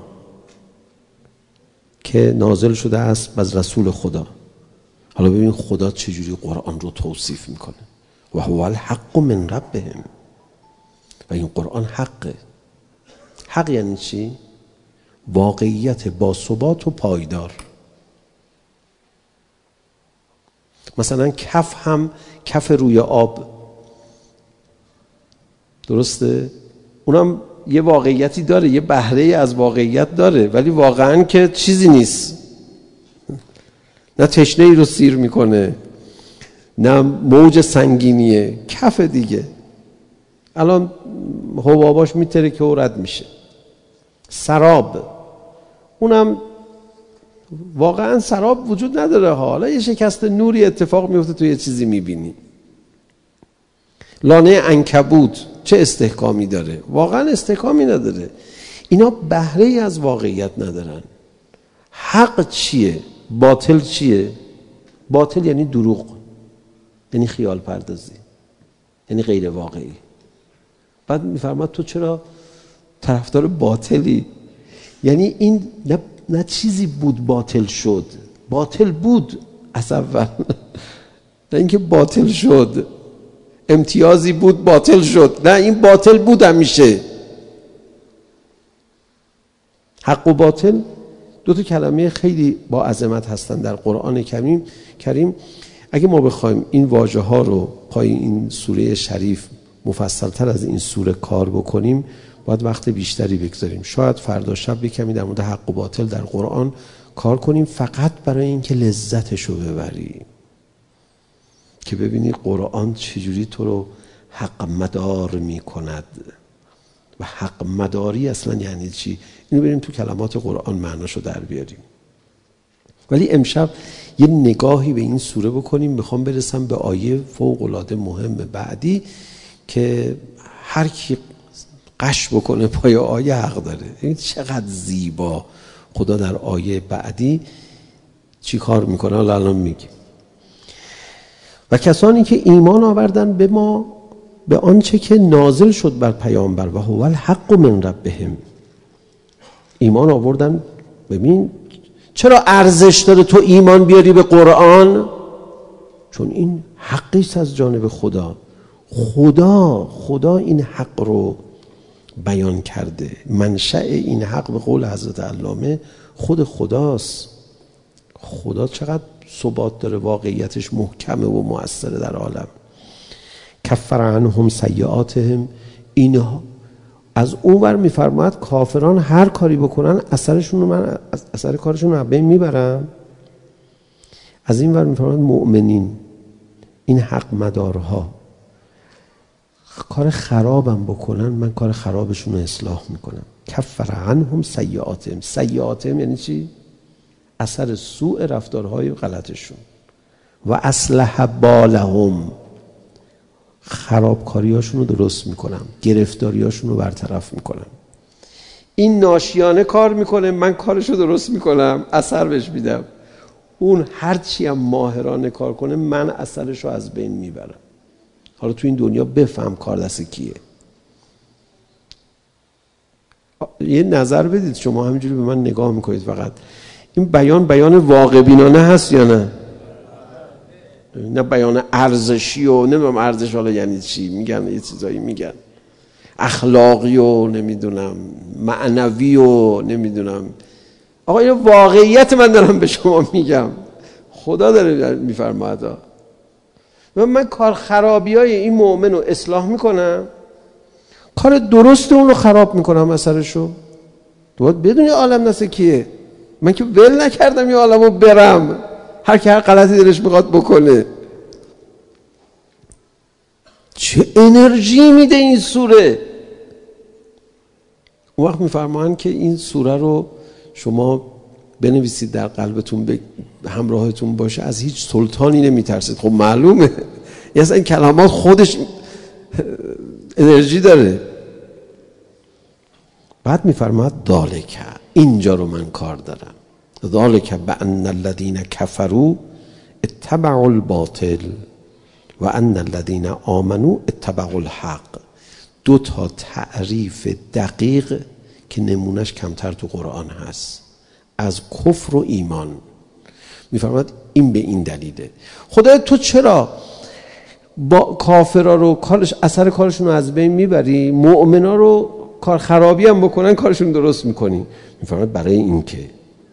A: که نازل شده است از رسول خدا. حالا ببین خدا چجوری قرآن رو توصیف میکنه. و هو الحق من ربهم. و این قرآن حقه. حق یعنی چی؟ واقعیت با ثبات و پایدار. مثلا کف هم کف روی آب، درسته؟ اونم یه واقعیتی داره، یه بهره از واقعیت داره، ولی واقعا که چیزی نیست. نه تشنه ای رو سیر میکنه، نه موج سنگینیه، کف دیگه. الان حباباش میترکه و رد میشه. سراب، اونم واقعا سراب وجود نداره. حالا یه شکست نوری اتفاق میفته، تو یه چیزی میبینی. لانه عنکبوت چه استحکامی داره؟ واقعا استحکامی نداره. اینا بهره ای از واقعیت ندارن. حق چیه؟ باطل چیه؟ باطل یعنی دروغ، یعنی خیال پردازی، یعنی غیر واقعی. بعد میفرماد تو چرا طرفدار باطلی؟ یعنی این نه چیزی بود باطل شد، باطل بود از اول. نه اینکه باطل شد، امتیازی بود باطل شد. نه، این باطل بود همیشه. حق و باطل دو تا کلمه خیلی با عظمت هستن در قرآن کریم. اگه ما بخوایم این واژه ها رو پای این سوره شریف مفصل‌تر از این سوره کار بکنیم، باید وقت بیشتری بگذاریم. شاید فردا شب کمی در مورد حق و باطل در قرآن کار کنیم، فقط برای اینکه لذتشو ببری، که ببینی قرآن چجوری تو رو حق مدار میکند. و حق مداری اصلا یعنی چی؟ اینو بریم تو کلمات قرآن معناشو در بیاریم. ولی امشب یه نگاهی به این سوره بکنیم. میخوام برسم به آیه فوق‌العاده مهم بعدی که هر کی قش بکنه پای آیه حق داره. این چقدر زیبا خدا در آیه بعدی چی کار میکنه. الان میگیم و کسانی که ایمان آوردن به آنچه که نازل شد بر پیامبر و هو الحق من ربهم. ایمان آوردن. ببین چرا ارزش داره تو ایمان بیاری به قرآن؟ چون این حقیست از جانب خدا. خدا این حق رو بیان کرده. منشأ این حق به قول حضرت علامه خود خداست. خدا چقدر ثبات داره، واقعیتش محکمه و مؤثره در عالم. کفر عنهم سیئاتهم. اینها از اون ور میفرماید کافران هر کاری بکنن اثرشون رو من اثر کارشون رو از بین میبرم. از این ور میفرماید مؤمنین، این حق مدارها کار خرابم بکنن، من کار خرابشون رو اصلاح میکنم. کفر عنهم سیئاتهم. سیئاتهم یعنی چی؟ اثر سوء رفتارهای غلطشون. و اصلح بالهم، خرابکاریاشون رو درست میکنم، گرفتاریاشون رو برطرف میکنم. این ناشیانه کار میکنه، من کارشو درست میکنم، اثر بهش میدم. اون هرچی هم ماهرانه کار کنه، من اثرشو از بین میبرم. حالا تو این دنیا بفهم کار دست کیه. یه نظر بدید، شما همینجوری به من نگاه میکنید فقط. این بیان واقع بینانه هست یا نه؟ نه بیان ارزشی و نمیدونم ارزش حالا یعنی چی، میگن یه چیزایی میگن. اخلاقی و نمیدونم معنوی و نمیدونم. آقا این واقعیت من دارم به شما میگم، خدا داره میفرماید. من کار خرابی های این مؤمن رو اصلاح میکنم، کار درست اون رو خراب میکنم، اثرشو. باید بدونی عالم نسه کیه. من که ول نکردم یه عالم رو برم هر که هر غلطی دلش میخواد بکنه. چه انرژی میده این سوره. اون وقت میفرمایند که این سوره رو شما بنویسید، در قلبتون همراهتون باشه، از هیچ سلطانی نمیترسید. خب معلومه یه اصلا این کلمات خودش انرژی داره. بعد میفرماید ذالک، اینجا رو من کار دارم، ذالک بان الذین کفروا اتبعوا الباطل و ان الذین آمنوا اتبعوا الحق. 2 تعریف دقیق که نمونش کمتر تو قرآن هست از کفر و ایمان. میفرماید این به این دلیله. خدای تو چرا با کافرها رو اثر کارشون رو از بین میبری، مؤمنا رو کار خرابی هم بکنن کارشون درست میکنی؟ میفرماید برای این که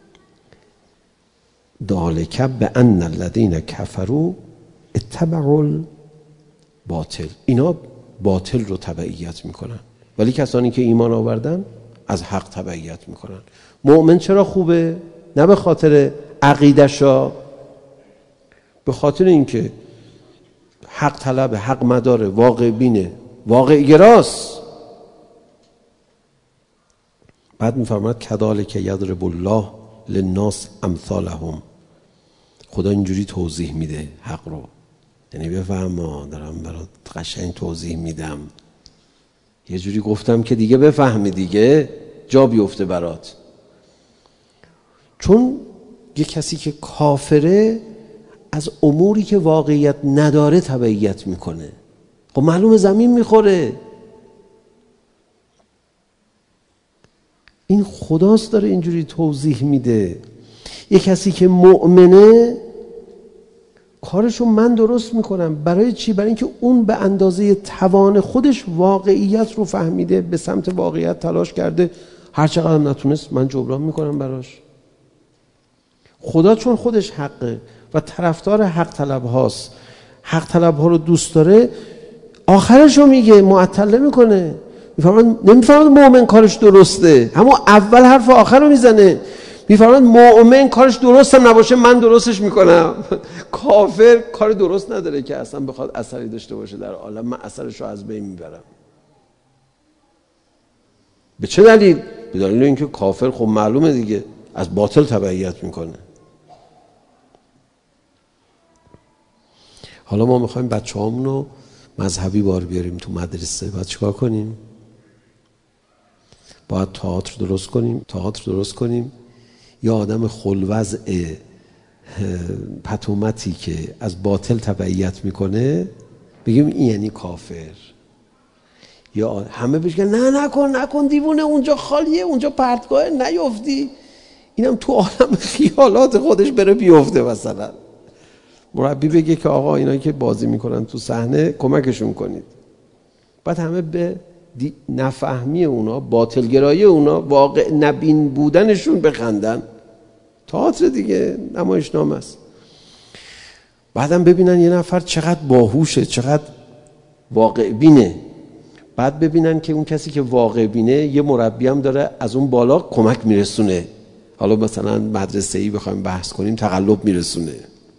A: ذالک بان الذین کفروا اتبعوا الباطل، اینا باطل رو تبعیت میکنن، ولی کسانی که ایمان آوردن از حق تبعیت میکنن. مؤمن چرا خوبه؟ نه به خاطر عقیدشا، به خاطر اینکه حق طلب، حق مداره، واقع بینه، واقع گراست. بعد میفرماید کذالک یضرب الله للناس امثالهم. خدا اینجوری توضیح میده حق رو، یعنی بفهم، دارم برات قشنگ توضیح میدم، یه جوری گفتم که دیگه بفهمی، دیگه جا بیفته برات. چون یه کسی که کافره از اموری که واقعیت نداره تبعیت میکنه، خب معلوم زمین میخوره. این خداست داره اینجوری توضیح میده. یه کسی که مؤمنه کارشو من درست میکنم. برای چی؟ برای اینکه اون به اندازه توان خودش واقعیت رو فهمیده، به سمت واقعیت تلاش کرده، هر چقدر نتونست من جبران میکنم براش. خدا چون خودش حقه و طرفدار حق طلب هاست، حق طلب ها رو دوست داره، آخرشو میگه، معطل میکنه. نمیفرماید مؤمن کارش درسته، همون اول حرف آخر رو میزنه. میفرماید مؤمن کارش درست هم نباشه من درستش میکنم. کافر کار درست نداره که اصلا بخواد اثری داشته باشه در عالم، من اثرش رو از بین میبرم. به چه دلیل؟ به دلیل اینکه کافر خب معلومه دیگه از باطل تبعیت میکنه. حالا ما میخوایم بچه هامون رو مذهبی بار بیاریم تو مدرسه. باید چیکار کنیم؟ باید تئاتر درست کنیم. یا آدم خلوضع پتومتی که از باطل تبعیت میکنه بگیم این یعنی کافر. یا همه بهش بگن نه نکن دیوونه، اونجا خالیه، اونجا پرتگاه، نیفتی. اینم تو عالم خیالات خودش بره بیفته. مثلا مربی بگه که آقا اینا که بازی میکنن تو صحنه کمکشون کنید. بعد همه به نفهمی اونا، باطلگرایی اونا، واقع نبین بودنشون بخندن. تئاتر دیگه، نمایشنامه است. بعدم ببینن یه نفر چقدر باهوشه، چقدر واقع بینه. بعد ببینن که اون کسی که واقع بینه یه مربی هم داره از اون بالا کمک میرسونه. حالا مثلا مدرسه‌ای بخوایم بحث کنیم، تقلب میرسونه.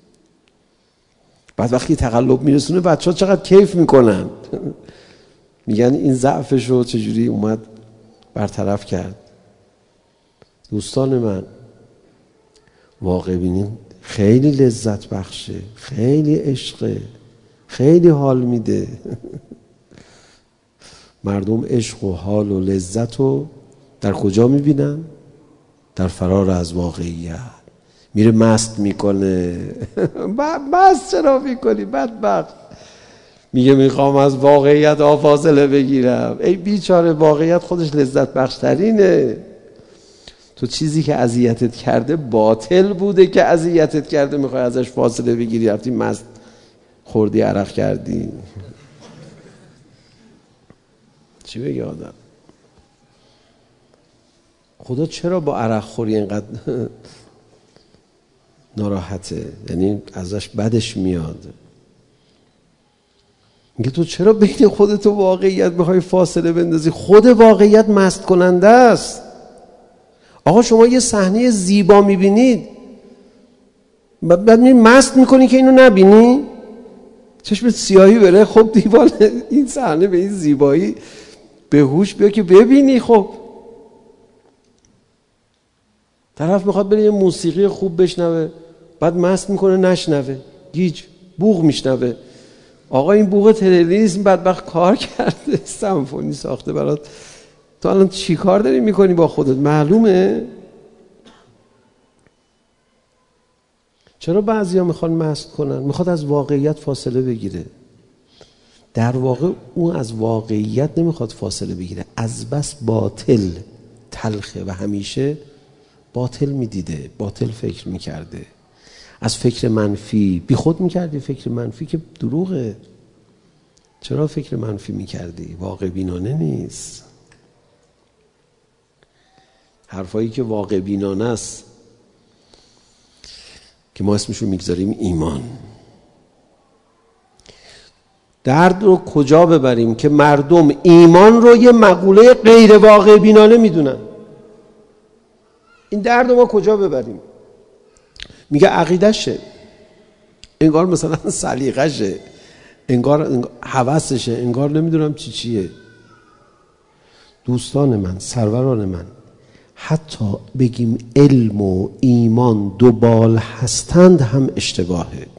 A: بعد وقتی تقلب میرسونه بچه‌ها چقدر کیف میکنن. میگن این ضعفش رو چجوری اومد برطرف کرد. دوستان من، واقع بینیم خیلی لذت بخشه، خیلی عشقه، خیلی حال میده. مردم عشق و حال و لذت رو در کجا میبینن؟ در فرار از واقعیت. میره مست میکنه. مست چرا میکنی بدبخت؟ میگه میخوام از واقعیت فاصله بگیرم. ای بیچاره، واقعیت خودش لذت بخش ترینه. تو چیزی که اذیتت کرده باطل بوده که اذیتت کرده، میخوای ازش فاصله بگیری، رفتی مست خوردی، عرق کردی. چی بگه آدم؟ خدا چرا با عرق خوری اینقدر ناراحته؟ یعنی ازش بدش میاد. میگه تو چرا بین خودت و واقعیت میخوای فاصله بندازی؟ خود واقعیت مست کننده است. آقا شما یه صحنه زیبا میبینید، بعد مست میکنی که اینو نبینی؟ چشمت سیاهی بره؟ خب دیوانه، این صحنه به این زیبایی به هوش بیا که ببینی. خب طرف میخواد بره یه موسیقی خوب بشنوه، بعد مست میکنه نشنوه، گیج بوق میشنوه. آقا این بوق تلویزیون بدبخت کار کرده، سمفونی ساخته برات، تو الان چی کار داری میکنی با خودت؟ معلومه. چرا بعضیا میخوان مست کنن؟ میخواد از واقعیت فاصله بگیره. در واقع اون از واقعیت نمیخواد فاصله بگیره، از بس باطل تلخه و همیشه باطل میدیده، باطل فکر میکرده. از فکر منفی بی خود میکردی، فکر منفی که دروغه. چرا فکر منفی میکردی؟ واقع بینانه نیست. حرفایی که واقع بینانه است که ما اسمشو میگذاریم ایمان. درد رو کجا ببریم که مردم ایمان رو یه مقوله غیر واقع بینانه میدونن؟ این درد رو ما کجا ببریم؟ میگه عقیدشه، انگار مثلا سلیقشه، انگار هوسشه، انگار نمیدونم چیه. دوستان من، سروران من، حتی بگیم علم و ایمان دو بال هستند هم اشتباهه.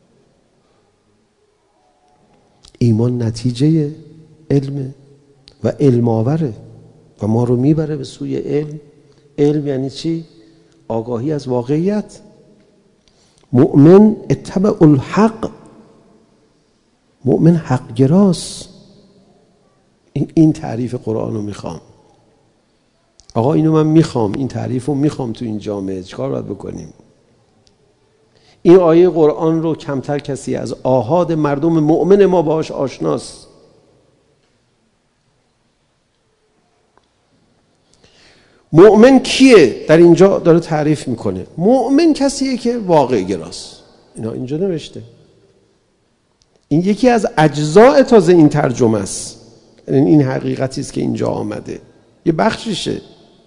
A: ایمان نتیجه علمه و علم آوره و ما رو میبره به سوی علم. علم یعنی چی؟ آگاهی از واقعیت. مؤمن اتبع الحق، مؤمن حق گراست. این تعریف قرآن رو میخوام. آقا اینو من میخوام، این تعریف رو میخوام تو این جامعه. چیکار باید بکنیم؟ این آیه قرآن رو کمتر کسی از آحاد مردم مؤمن ما باهاش آشناست. مؤمن کیه؟ در اینجا داره تعریف میکنه. مؤمن کسیه که واقع گراست. اینا اینجا نوشته. این یکی از اجزاء تازه این ترجمه است. این حقیقتی است که اینجا آمده، یه بخششه.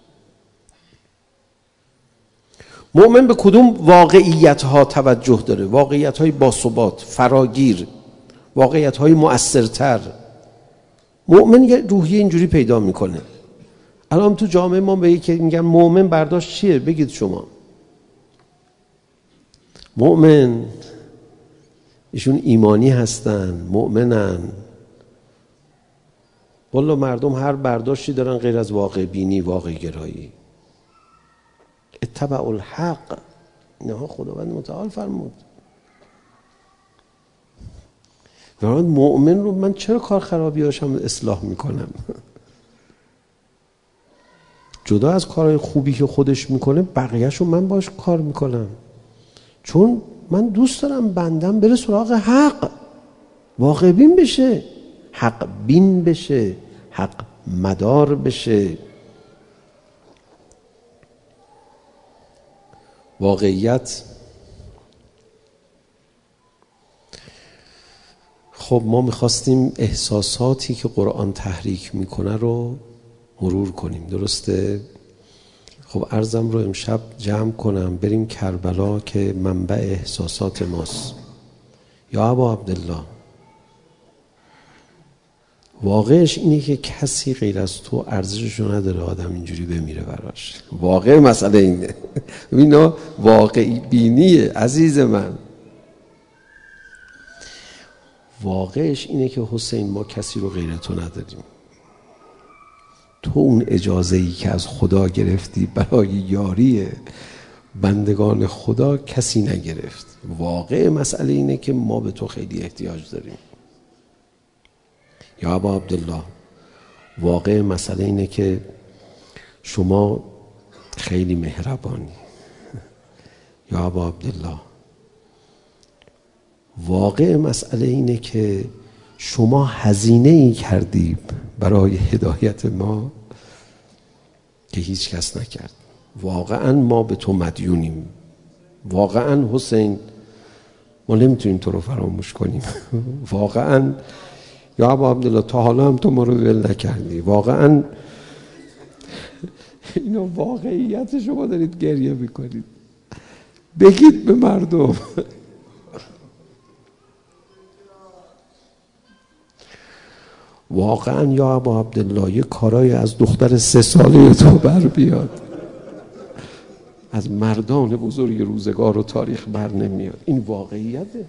A: مؤمن به کدوم واقعیت ها توجه داره؟ واقعیت های باثبات، فراگیر، واقعیت های مؤثرتر. مؤمن یه روحیه اینجوری پیدا میکنه. الان تو جامعه ما به یکی میگن مؤمن برداشت چیه؟ بگید شما. مؤمن ایشون ایمانی هستن، مؤمنن. والله مردم هر برداشتی دارن غیر از واقع بینی، واقع گرایی. اتبع الحق، اینها خداوند متعال فرمود. برای مؤمن رو من چرا کار خرابیاشم اصلاح میکنم؟ جدا از کارهای خوبی که خودش میکنه، بقیه‌شو من باش کار میکنم، چون من دوست دارم بندم بره سراغ حق، واقع بین بشه، حق بین بشه، حق مدار بشه. واقعیت. خب ما میخواستیم احساساتی که قرآن تحریک میکنه رو مرور کنیم، درسته؟ خب عرضم رو امشب جمع کنم، بریم کربلا که منبع احساسات ماست. یا ابا عبدالله، واقعش اینه که کسی غیر از تو ارزششو نداره آدم اینجوری بمیره براش. واقع مسئله اینه. اینا واقعی بینیه عزیز من. واقعش اینه که حسین ما کسی رو غیر تو نداریم. تو اون اجازه‌ای که از خدا گرفتی برای یاری بندگان خدا کسی نگرفت. واقع مسئله اینه که ما به تو خیلی احتیاج داریم. یا ابا عبدالله، واقع مسئله اینه که شما خیلی مهربانی. یا ابا عبدالله، واقع مسئله اینه که شما هزینه ای کردی برای هدایت ما که هیچ کس نکرد. واقعا ما به تو مدیونیم. واقعا حسین ما نمیتونیم تو رو فراموش کنیم. واقعا یا ابا عبدالله تا حالا هم تو ما رو ول نکردی. واقعا اینا واقعیت شما دارید گریه میکنید. بگید به مردم. واقعا یا ابا عبدالله یه کارای از دختر 3 ساله تو بر بیاد، از مردان بزرگ روزگار و تاریخ بر نمیاد. این واقعیته.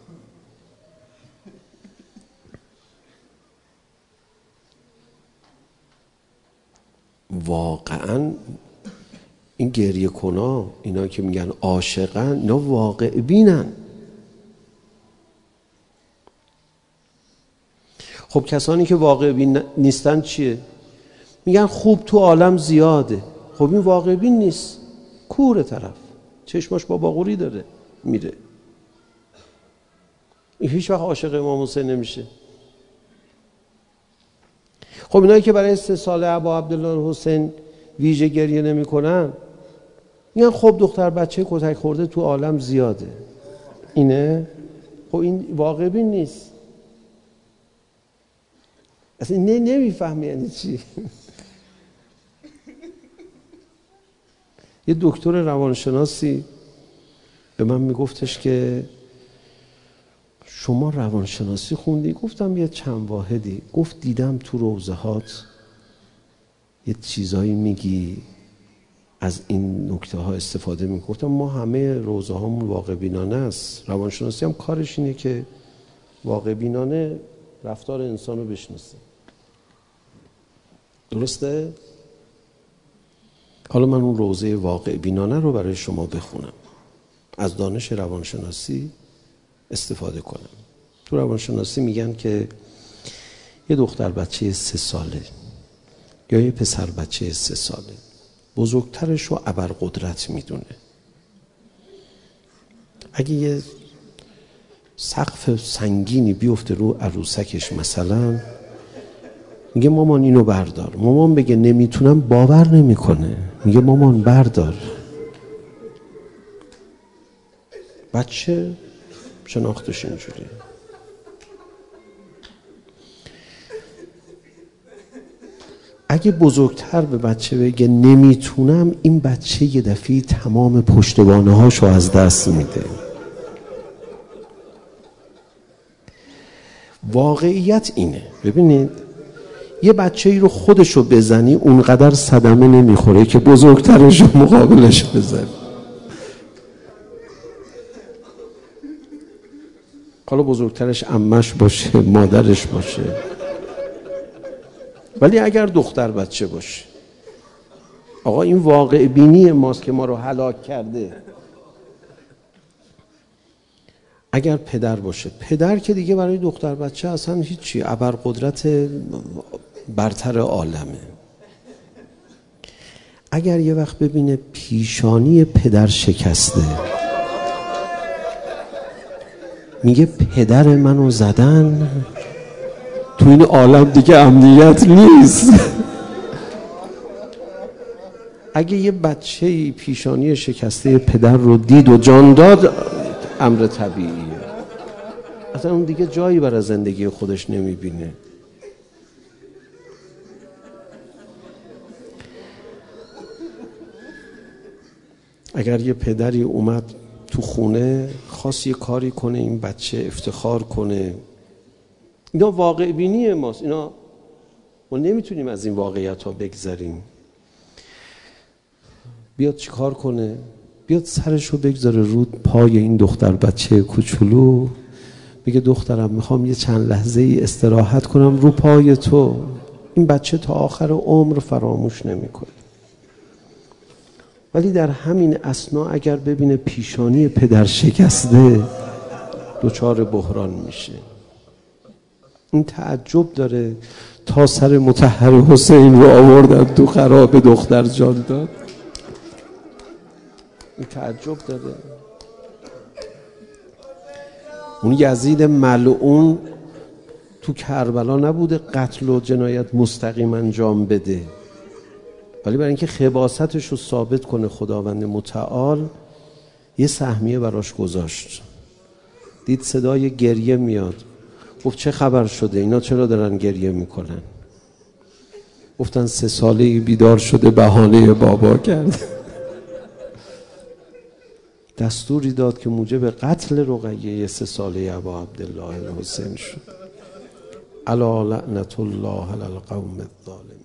A: واقعا این گریه کنا، اینا که میگن عاشقن، اینا واقع بینن. خب کسانی که واقع بین نیستن چیه؟ میگن خوب تو عالم زیاده. خب این واقع بین نیست، کوره طرف، چشماش با باقوری داره میره. این هیچ وقت عاشق امام حسین نمیشه. خب اینایی که برای استحصال ابا عبدالله حسین ویژه گریه نمی کنن میگن خب دختر بچه کتک خورده تو عالم زیاده. اینه؟ خب این واقع بین نیست. اصلا نمیفهمی یعنی چی. یه دکتر روانشناسی به من میگفتش که شما روانشناسی خوندی؟ گفتم یه چند واحدی. گفت دیدم تو روضهات یه چیزایی میگی، از این نکته ها استفاده میکنی. گفتم ما همه روضه هامون واقع بینانه است. روانشناسی هم کارش اینه که واقع بینانه رفتار انسان رو بشناسه. درسته؟ حالا من اون روضه واقع بینانه رو برای شما بخونم، از دانش روانشناسی استفاده کنم. تو روانشناسی میگن که یه دختر بچه 3 ساله یا یه پسر بچه 3 ساله بزرگترش رو ابرقدرت میدونه. اگه یه سقف سنگینی بیفته رو عروسکش مثلا، میگه مامان اینو بردار. مامان بگه نمیتونم، باور نمیکنه، میگه مامان بردار. بچه شناختش اینجوریه. اگه بزرگتر به بچه بگه نمیتونم، این بچه یه دفعه تمام پشتوانه هاشو از دست میده. واقعیت اینه. ببینید یه بچه ای رو خودشو بزنی اونقدر صدمه نمیخوره که بزرگترش رو مقابلش بزنی. حالا بزرگترش عمش باشه، مادرش باشه. ولی اگر دختر بچه باشه، آقا این واقع بینی ماست که ما رو هلاک کرده. اگر پدر باشه، پدر که دیگه برای دختر بچه اصلا هیچی، ابرقدرت برتر عالمه. اگر یه وقت ببینه پیشانی پدر شکسته، میگه پدر منو زدن، تو این عالم دیگه امنیت نیست. اگه یه بچه پیشانی شکسته پدر رو دید و جان داد، امر طبیعیه. اصلا اون دیگه جایی برای زندگی خودش نمیبینه. اگر یه پدری اومد تو خونه خواست یه کاری کنه این بچه افتخار کنه، اینا واقع بینی ماست. اینا ما نمیتونیم از این واقعیت ها بگذریم. بیاد چی کار کنه؟ بیاد سرشو بگذاره رو پای این دختر بچه کوچولو، میگه دخترم میخوام یه چند لحظه ای استراحت کنم رو پای تو. این بچه تا آخر عمر فراموش نمیکنه. ولی در همین اثنا اگر ببینه پیشانی پدر شکسته، دچار بحران میشه. این تعجب داره تا سر مطهر حسین رو آوردن تو خرابه دختر جان داد. این تعجب داره. اون یزید ملعون تو کربلا نبوده قتل و جنایت مستقیم انجام بده، ولی برای اینکه خباثتش رو ثابت کنه خداوند متعال یه سهمیه براش گذاشت. دید صدای گریه میاد، گفت چه خبر شده؟ اینا چرا دارن گریه میکنن؟ گفتن 3 ساله بیدار شده بهانه بابا کرد. دستوری داد که موجب قتل رقیه 3 ساله ابا عبدالله الحسین شد. الا لعنت الله علی القوم الظالمین.